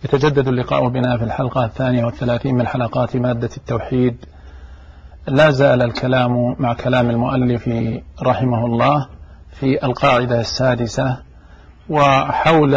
يتجدد اللقاء بنا في الحلقة 32 من حلقات مادة التوحيد. لا زال الكلام مع كلام المؤلف رحمه الله في القاعدة السادسة، وحول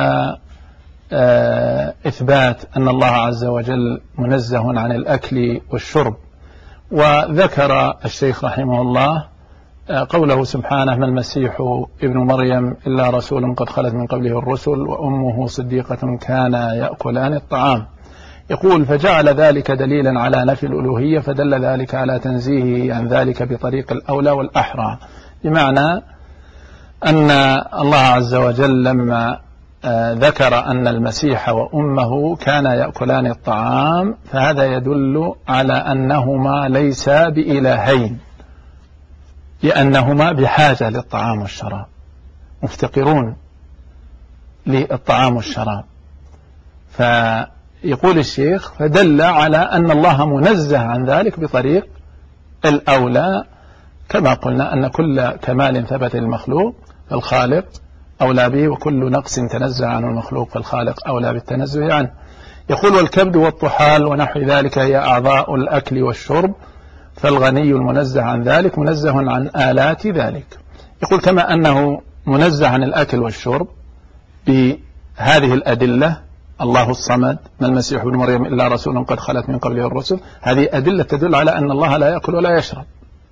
إثبات أن الله عز وجل منزه عن الأكل والشرب. وذكر الشيخ رحمه الله قوله سبحانه: ما المسيح ابن مريم إلا رسول قد خلت من قبله الرسل وأمه صديقة كانا يأكلان الطعام. يقول: فجعل ذلك دليلا على نفي الألوهية، فدل ذلك على تنزيهه عن ذلك بطريق الأولى والأحرى، بمعنى أن الله عز وجل لما ذكر أن المسيح وأمه كانا يأكلان الطعام، فهذا يدل على أنهما ليس بإلهين، لأنهما بحاجة للطعام والشراب، مفتقرون للطعام والشراب. فيقول الشيخ: فدل على أن الله منزه عن ذلك بطريق الأولى، كما قلنا أن كل كمال ثبت للمخلوق فالخالق أولى به، وكل نقص تنزه عنه المخلوق فالخالق أولى بالتنزه عنه. يقول: والكبد والطحال ونحو ذلك هي أعضاء الأكل والشرب، فالغني المنزه عن ذلك منزه عن آلات ذلك. يقول: كما أنه منزه عن الأكل والشرب بهذه الأدلة: الله الصمد، ما المسيح ابن مريم إلا رسول قد خلت من قبله الرسل، هذه أدلة تدل على أن الله لا يأكل ولا يشرب،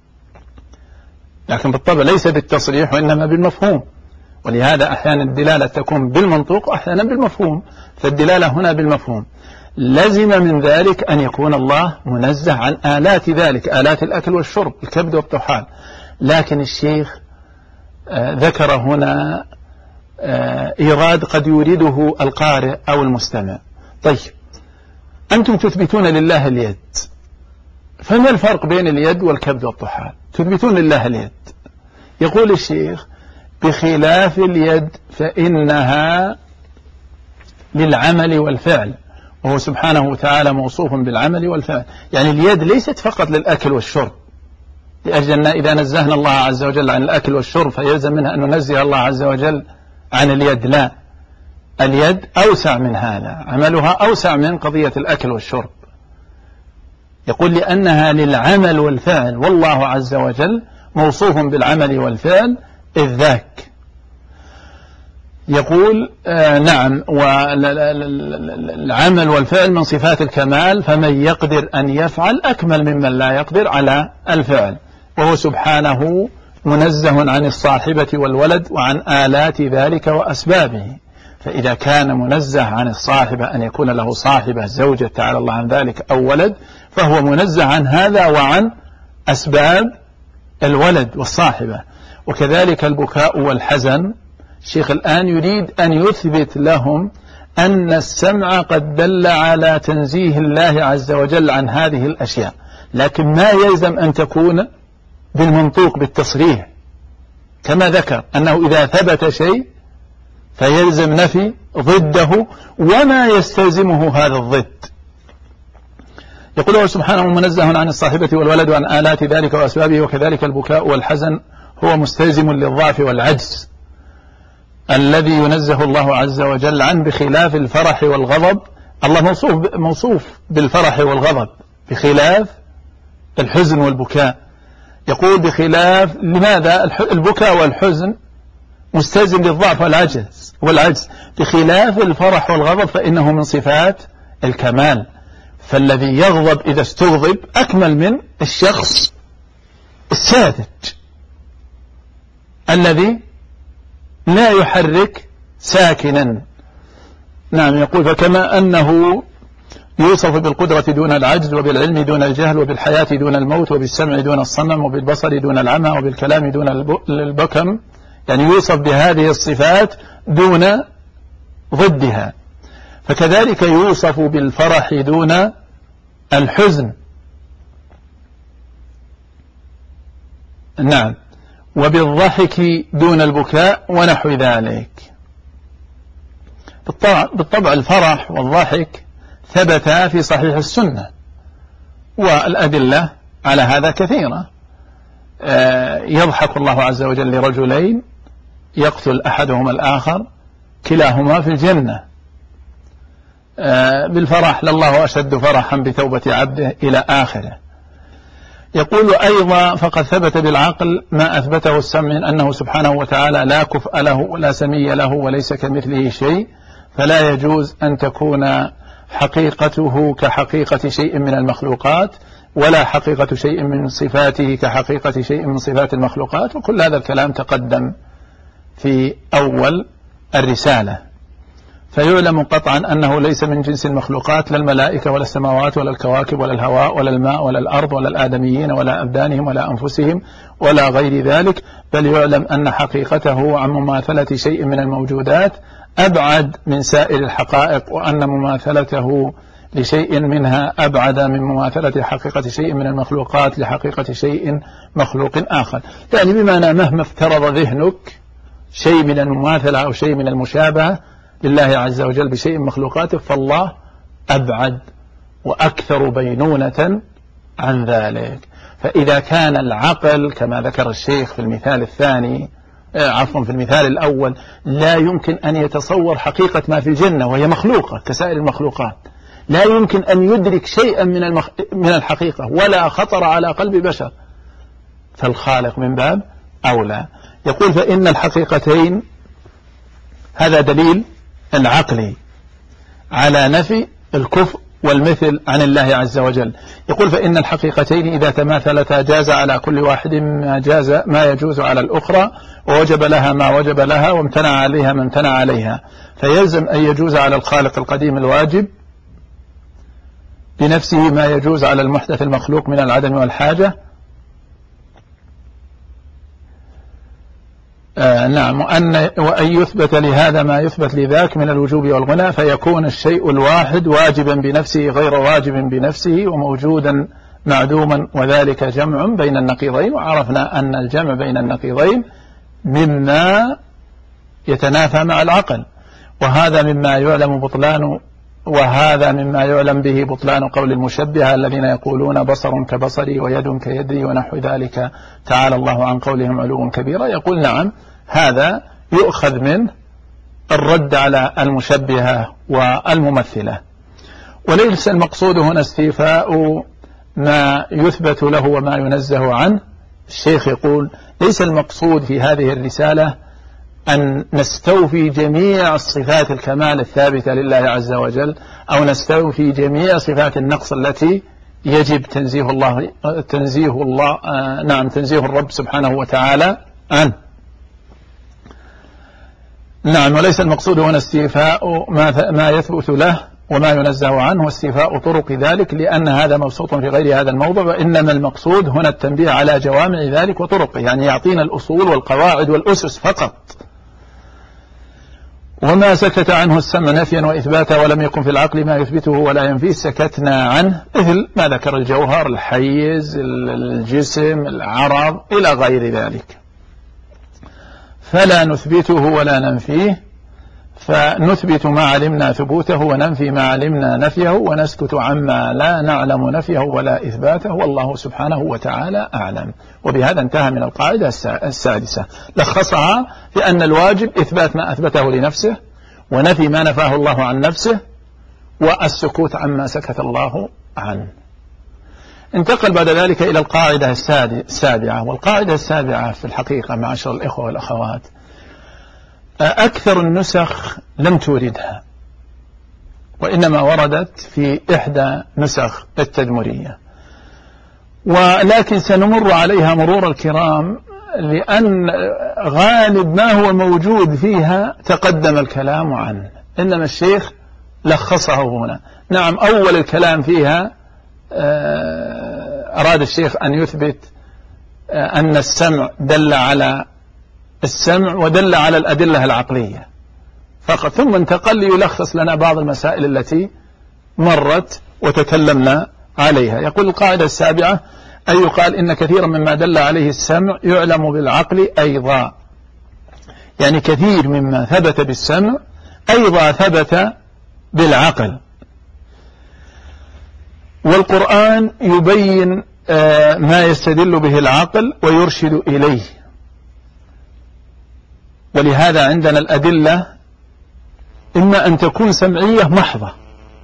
لكن بالطبع ليس بالتصريح وإنما بالمفهوم، ولهذا أحيانا الدلالة تكون بالمنطوق وأحيانا بالمفهوم، فالدلالة هنا بالمفهوم. لزم من ذلك أن يكون الله منزه عن آلات ذلك، آلات الأكل والشرب، الكبد والطحال. لكن الشيخ ذكر هنا إيراد قد يريده القارئ أو المستمع. طيب، أنتم تثبتون لله اليد، فما الفرق بين اليد والكبد والطحال؟ تثبتون لله اليد. يقول الشيخ: بخلاف اليد فإنها للعمل والفعل، وهو سبحانه وتعالى موصوف بالعمل والفعل. يعني اليد ليست فقط للأكل والشرب، لأجل أن إذا نزهنا الله عز وجل عن الأكل والشرب فيلزم منها أن ننزه الله عز وجل عن اليد. لا، اليد أوسع من هذا، عملها أوسع من قضية الأكل والشرب. يقول: لأنها للعمل والفعل، والله عز وجل موصوف بالعمل والفعل إذ ذاك. يقول: نعم، والعمل والفعل من صفات الكمال، فمن يقدر أن يفعل أكمل ممن لا يقدر على الفعل، وهو سبحانه منزه عن الصاحبة والولد وعن آلات ذلك وأسبابه. فإذا كان منزه عن الصاحبة أن يكون له صاحبة زوجة تعالى الله عن ذلك أو ولد، فهو منزه عن هذا وعن أسباب الولد والصاحبة. وكذلك البكاء والحزن. الشيخ الآن يريد أن يثبت لهم أن السمع قد دل على تنزيه الله عز وجل عن هذه الأشياء، لكن ما يلزم أن تكون بالمنطوق بالتصريح، كما ذكر أنه إذا ثبت شيء فيلزم نفي ضده وما يستلزمه هذا الضد. يقول سبحانه: منزه عن الصاحبة والولد وعن آلات ذلك وأسبابه. وكذلك البكاء والحزن هو مستلزم للضعف والعجز الذي ينزه الله عز وجل عنه، بخلاف الفرح والغضب. الله موصوف بالفرح والغضب بخلاف الحزن والبكاء. يقول: بخلاف، لماذا؟ البكاء والحزن مستلزم للضعف والعجز، بخلاف الفرح والغضب فإنه من صفات الكمال. فالذي يغضب إذا استغضب أكمل من الشخص الساذج الذي لا يحرك ساكنا. نعم. يقول: فكما أنه يوصف بالقدرة دون العجز، وبالعلم دون الجهل، وبالحياة دون الموت، وبالسمع دون الصمم، وبالبصر دون العمى، وبالكلام دون البكم، يعني يوصف بهذه الصفات دون ضدها. فكذلك يوصف بالفرح دون الحزن. نعم. وبالضحك دون البكاء ونحو ذلك. بالطبع الفرح والضحك ثبتا في صحيح السنة، والأدلة على هذا كثيرة. يضحك الله عز وجل لرجلين يقتل أحدهما الآخر كلاهما في الجنة. بالفرح لله أشد فرحا بتوبة عبده إلى آخره. يقول أيضا فقد ثبت بالعقل ما أثبته السمع من أنه سبحانه وتعالى لا كفء له ولا سمي له وليس كمثله شيء، فلا يجوز أن تكون حقيقته كحقيقة شيء من المخلوقات، ولا حقيقة شيء من صفاته كحقيقة شيء من صفات المخلوقات. وكل هذا الكلام تقدم في أول الرسالة. فيعلم قطعا أنه ليس من جنس المخلوقات، لا الملائكة ولا السماوات ولا الكواكب ولا الهواء ولا الماء ولا الأرض ولا الآدميين ولا أبدانهم ولا أنفسهم ولا غير ذلك، بل يعلم أن حقيقته عن مماثلة شيء من الموجودات أبعد من سائر الحقائق، وأن مماثلته لشيء منها أبعد من مماثلة حقيقة شيء من المخلوقات لحقيقة شيء مخلوق آخر. يعني بمعنى مهما افترض ذهنك شيء من المماثلة أو شيء من المشابهة لله عز وجل بشيء من مخلوقاته، فالله أبعد وأكثر بينونة عن ذلك. فإذا كان العقل كما ذكر الشيخ في المثال الثاني في المثال الأول لا يمكن أن يتصور حقيقة ما في الجنة وهي مخلوقة كسائر المخلوقات، لا يمكن أن يدرك شيئا من الحقيقة ولا خطر على قلب بشر، فالخالق من باب أولى. يقول فإن الحقيقتين، هذا دليل العقلي على نفي الكفء والمثل عن الله عز وجل. يقول فإن الحقيقتين إذا تماثلتا جاز على كل واحد ما يجوز على الأخرى، ووجب لها ما وجب لها، وامتنع عليها ما امتنع عليها، فيلزم أن يجوز على الخالق القديم الواجب بنفسه ما يجوز على المحدث المخلوق من العدم والحاجة. نعم. وأن يثبت لهذا ما يثبت لذاك من الوجوب والغنى، فيكون الشيء الواحد واجبا بنفسه غير واجب بنفسه، وموجودا معدوما، وذلك جمع بين النقيضين. وعرفنا أن الجمع بين النقيضين مما يتنافى مع العقل، وهذا مما يعلم به بطلان قول المشبهة الذين يقولون بصر كبصري ويد كيدي ونحو ذلك، تعالى الله عن قولهم علوا كبيرا. يقول نعم، هذا يؤخذ من الرد على المشبهة والممثلة. وليس المقصود هنا استيفاء ما يثبت له وما ينزه عنه. الشيخ يقول ليس المقصود في هذه الرسالة أن نستوفي جميع صفات الكمال الثابتة لله عز وجل، أو نستوفي جميع صفات النقص التي يجب تنزيه الرب سبحانه وتعالى عنه. نعم. وليس المقصود هنا استيفاء ما يثبت له وما ينزه عنه واستيفاء طرق ذلك، لأن هذا مبسوط في غير هذا الموضوع، وإنما المقصود هنا التنبيه على جوامع ذلك وطرقه، يعني يعطينا الأصول والقواعد والأسس فقط. وما سكت عنه السمع نفيا وإثباتا ولم يكن في العقل ما يثبته ولا ينفيه سكتنا عنه، مثل ما ذكر الجوهر، الحيز، الجسم، العرض إلى غير ذلك، فلا نثبته ولا ننفيه، فنثبت ما علمنا ثبوته وننفي ما علمنا نفيه، ونسكت عما لا نعلم نفيه ولا إثباته، والله سبحانه وتعالى أعلم. وبهذا انتهى من القاعدة السادسة، لخصها في أن الواجب إثبات ما أثبته لنفسه، ونفي ما نفاه الله عن نفسه، والسكوت عما سكت الله عنه. انتقل بعد ذلك إلى القاعدة السابعة. والقاعدة السابعة في الحقيقة معاشر الإخوة والأخوات أكثر النسخ لم توردها، وإنما وردت في إحدى نسخ التدمرية، ولكن سنمر عليها مرور الكرام، لأن غالب ما هو موجود فيها تقدم الكلام عنه، إنما الشيخ لخصه هنا. نعم، أول الكلام فيها أراد الشيخ أن يثبت أن السمع دل على السمع ودل على الأدلة العقلية فقط، ثم انتقل ليلخص لنا بعض المسائل التي مرت وتكلمنا عليها. يقول القاعدة السابعة أي يقال إن كثيرا مما دل عليه السمع يعلم بالعقل أيضا، يعني كثير مما ثبت بالسمع أيضا ثبت بالعقل. والقرآن يبين ما يستدل به العقل ويرشد إليه، ولهذا عندنا الأدلة إما أن تكون سمعية محضة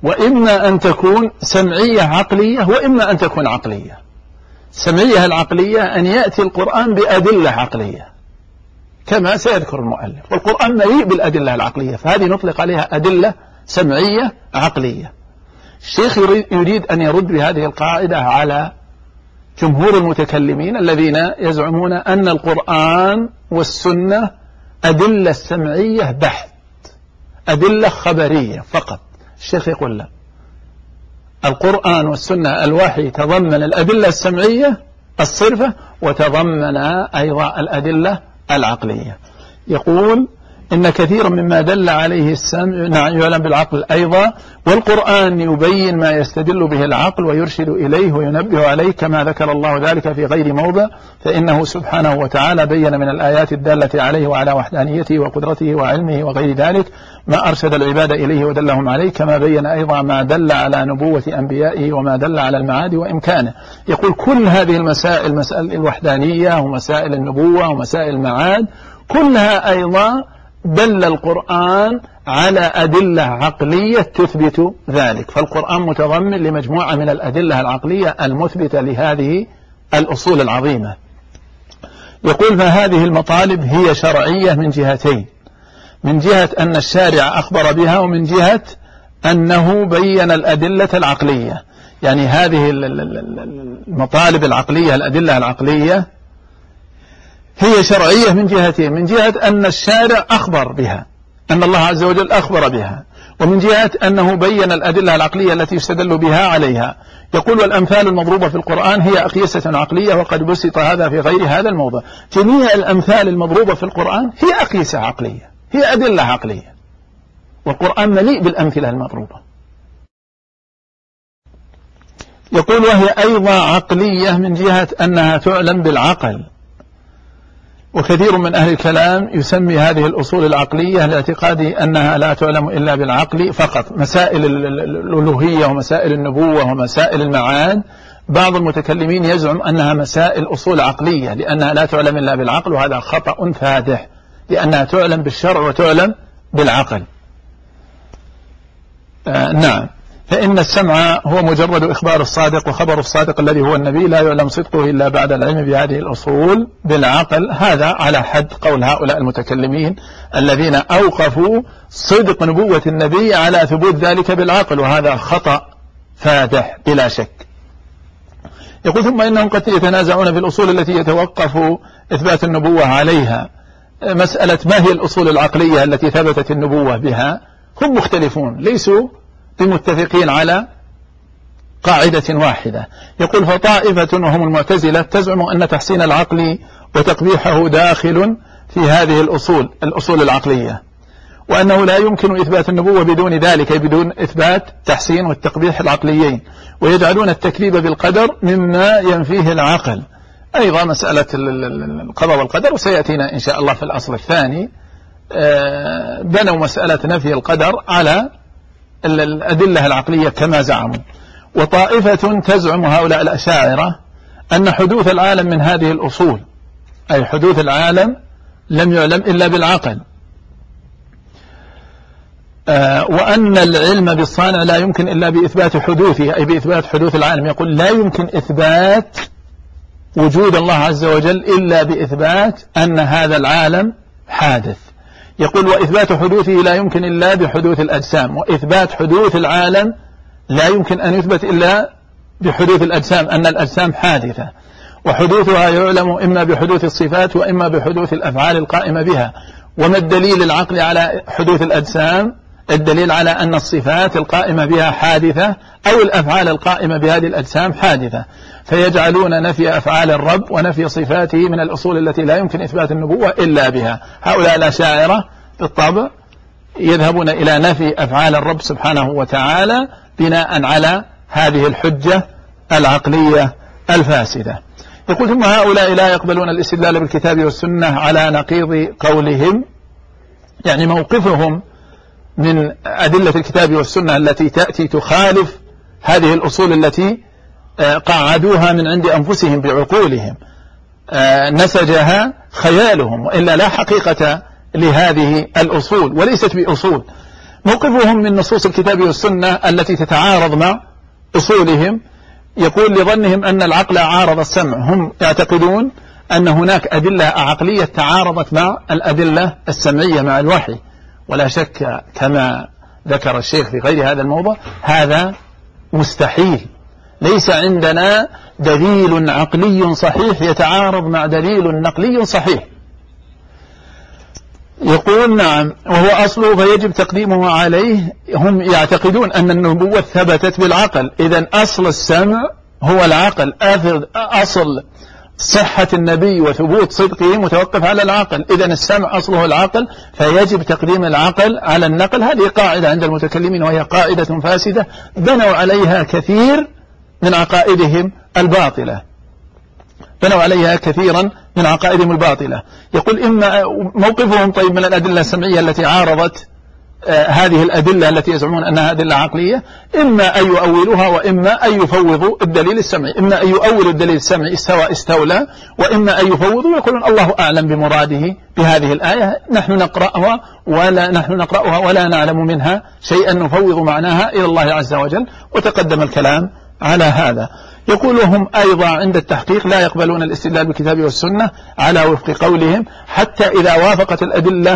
وإما أن تكون سمعية عقلية وإما أن تكون عقلية. السمعية العقلية أن يأتي القرآن بأدلة عقلية كما سيذكر المؤلف، والقرآن مليء بالأدلة العقلية، فهذه نطلق عليها أدلة سمعية عقلية. الشيخ يريد أن يرد بهذه القاعدة على جمهور المتكلمين الذين يزعمون أن القرآن والسنة أدلة سمعية بحت، أدلة خبرية فقط. الشيخ يقول لا، القرآن والسنة الوحي تضمن الأدلة السمعية الصرفة وتضمن أيضا الأدلة العقلية. يقول إن كثيرا مما دل عليه السمع يعلم بالعقل أيضا، والقرآن يبين ما يستدل به العقل ويرشد إليه وينبه عليه كما ذكر الله ذلك في غير موضع، فإنه سبحانه وتعالى بين من الآيات الدالة عليه وعلى وحدانيته وقدرته وعلمه وغير ذلك ما أرشد العباد إليه ودلهم عليه، كما بين أيضا ما دل على نبوة أنبيائه وما دل على المعاد وإمكانه. يقول كل هذه المسائل، مسائل الوحدانية ومسائل النبوة ومسائل المعاد، كلها أيضا دل القرآن على أدلة عقلية تثبت ذلك، فالقرآن متضمن لمجموعة من الأدلة العقلية المثبتة لهذه الأصول العظيمة. يقول فهذه المطالب هي شرعية من جهتين، من جهة أن الشارع أخبر بها، ومن جهة أنه بين الأدلة العقلية. يعني هذه المطالب العقلية، الأدلة العقلية هي شرعية من جهتين، من جهة أن الشارع أخبر بها، أن الله عز وجل أخبر بها، ومن جهة أنه بين الأدلة العقلية التي يستدل بها عليها. يقول والأمثال المضروبة في القرآن هي أقيسة عقلية، وقد بسط هذا في غير هذا الموضع. جميع الأمثال المضروبة في القرآن هي أقيسة عقلية، هي أدلة عقلية، والقرآن مليء بالأمثلة المضروبة. يقول وهي أيضا عقلية من جهة أنها تعلم بالعقل، وكثير من أهل الكلام يسمي هذه الأصول العقلية لاعتقاد أنها لا تعلم إلا بالعقل فقط. مسائل الألوهية ومسائل النبوة ومسائل المعاد، بعض المتكلمين يزعم أنها مسائل أصول عقلية لأنها لا تعلم إلا بالعقل، وهذا خطأ فادح، لأنها تعلم بالشرع وتعلم بالعقل. نعم، فإن السمع هو مجرد إخبار الصادق، وخبر الصادق الذي هو النبي لا يعلم صدقه إلا بعد العلم بهذه الأصول بالعقل. هذا على حد قول هؤلاء المتكلمين الذين أوقفوا صدق نبوة النبي على ثبوت ذلك بالعقل، وهذا خطأ فادح بلا شك. يقول ثم إنهم قد يتنازعون في الأصول التي يتوقف إثبات النبوة عليها. مسألة ما هي الأصول العقلية التي ثبتت النبوة بها، هم مختلفون، ليسوا بمتفقين على قاعدة واحدة. يقول فطائفة وهم المعتزلة تزعم أن تحسين العقل وتقبيحه داخل في هذه الأصول العقلية، وأنه لا يمكن إثبات النبوة بدون ذلك، بدون إثبات تحسين والتقبيح العقليين، ويجعلون التكذيب بالقدر مما ينفيه العقل. أيضا مسألة القضاء والقدر، وسيأتينا إن شاء الله في الأصل الثاني، بنوا مسألة نفي القدر على الأدلة العقلية كما زعموا. وطائفة تزعم هؤلاء الأشاعرة أن حدوث العالم من هذه الأصول، أي حدوث العالم لم يعلم إلا بالعقل، وأن العلم بالصانع لا يمكن إلا بإثبات حدوثه، أي بإثبات حدوث العالم. يقول لا يمكن إثبات وجود الله عز وجل إلا بإثبات أن هذا العالم حادث. يقول وإثبات حدوثه لا يمكن إلا بحدوث الأجسام، وإثبات حدوث العالم لا يمكن أن يثبت إلا بحدوث الأجسام، أن الأجسام حادثة، وحدوثها يعلم إما بحدوث الصفات وإما بحدوث الأفعال القائمة بها. وما الدليل العقلي على حدوث الأجسام؟ الدليل على أن الصفات القائمة بها حادثة، أو الأفعال القائمة بهذه الأجسام حادثة، فيجعلون نفي أفعال الرب ونفي صفاته من الأصول التي لا يمكن إثبات النبوة إلا بها. هؤلاء الأشاعرة بالطبع يذهبون إلى نفي أفعال الرب سبحانه وتعالى بناء على هذه الحجة العقلية الفاسدة. يقول ثم هؤلاء لا يقبلون الاستدلال بالكتاب والسنة على نقيض قولهم، يعني موقفهم من أدلة الكتاب والسنة التي تأتي تخالف هذه الأصول التي قعدوها من عند أنفسهم بعقولهم، نسجها خيالهم، وإلا لا حقيقة لهذه الأصول وليست بأصول. موقفهم من نصوص الكتاب والسنة التي تتعارض مع أصولهم، يقول لظنهم أن العقل عارض السمع. هم يعتقدون أن هناك أدلة عقلية تعارضت مع الأدلة السمعية مع الوحي، ولا شك كما ذكر الشيخ في غير هذا الموضع هذا مستحيل. ليس عندنا دليل عقلي صحيح يتعارض مع دليل نقلي صحيح. يقول نعم وهو أصله فيجب تقديمه عليه. هم يعتقدون أن النبوة ثبتت بالعقل، إذن أصل السمع هو العقل، أصل صحة النبي وثبوت صدقه متوقف على العقل، إذن السمع أصله العقل فيجب تقديم العقل على النقل. هذه قاعدة عند المتكلمين وهي قاعدة فاسدة بنوا عليها كثير من عقائدهم الباطلة، بنوا عليها كثيرا من عقائدهم الباطلة. يقول إما موقفهم طيب من الأدلة السمعية التي عارضت هذه الأدلة التي يزعمون أنها أدلة عقلية، إما أن يؤولوها وإما أن يفوضوا الدليل السمعي، إما أن يؤولوا الدليل السمعي استولى، وإما أن يفوضوا ويقولون الله أعلم بمراده بهذه الآية، نحن نقرأها ولا نعلم منها شيئا، نفوض معناها إلى الله عز وجل. وتقدم الكلام على هذا. يقول هم أيضا عند التحقيق لا يقبلون الاستدلال بالكتاب والسنة على وفق قولهم، حتى إذا وافقت الأدلة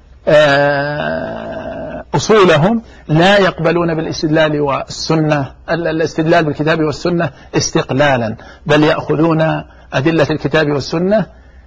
أصولهم لا يقبلون بالاستدلال والسنة الاستدلال بالكتاب والسنة استقلالا، بل يأخذون أدلة الكتاب والسنة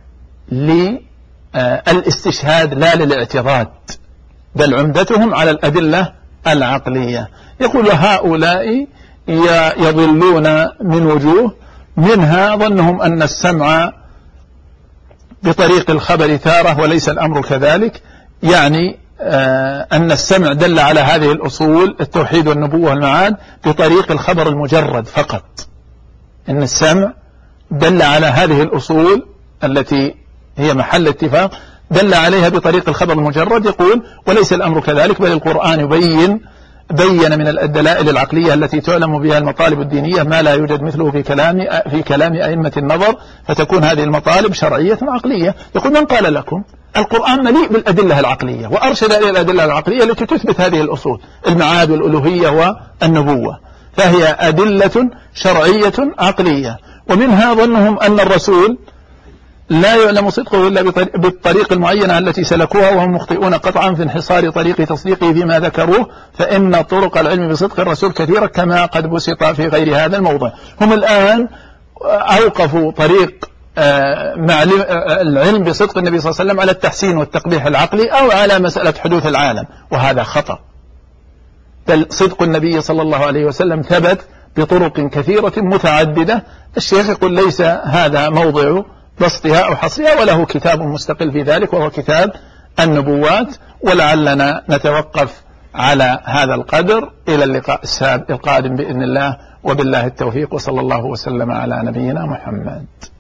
للاستشهاد لا للاعتراض، بل عمدتهم على الأدلة العقلية. يقول هؤلاء يضلون من وجوه، منها ظنهم أن السمع بطريق الخبر تارة وليس الأمر كذلك، يعني أن السمع دل على هذه الأصول التوحيد والنبوة والمعاد بطريق الخبر المجرد فقط، إن السمع دل على هذه الأصول التي هي محل اتفاق دل عليها بطريق الخبر المجرد. يقول وليس الأمر كذلك، بل القرآن بين من الدلائل العقلية التي تعلم بها المطالب الدينية ما لا يوجد مثله في كلام أئمة النظر، فتكون هذه المطالب شرعية عقلية. يقول من قال لكم القرآن مليء بالأدلة العقلية وأرشد إلى الأدلة العقلية التي تثبت هذه الأصول المعاد والألوهية والنبوة، فهي أدلة شرعية عقلية. ومنها ظنهم أن الرسول لا يعلم صدقه إلا بالطريق المعينة التي سلكوها، وهم مخطئون قطعا في انحصار طريق تصديقه فيما ذكروه، فإن طرق العلم بصدق الرسول كثيرة كما قد بسط في غير هذا الموضع. هم الآن أوقفوا طريق مع العلم بصدق النبي صلى الله عليه وسلم على التحسين والتقبيح العقلي أو على مسألة حدوث العالم، وهذا خطأ، بل صدق النبي صلى الله عليه وسلم ثبت بطرق كثيرة متعددة. الشيخ يقول ليس هذا موضع بسطها أو حصرها، وله كتاب مستقل في ذلك وهو كتاب النبوات. ولعلنا نتوقف على هذا القدر إلى اللقاء القادم بإذن الله، وبالله التوفيق، وصلى الله وسلم على نبينا محمد.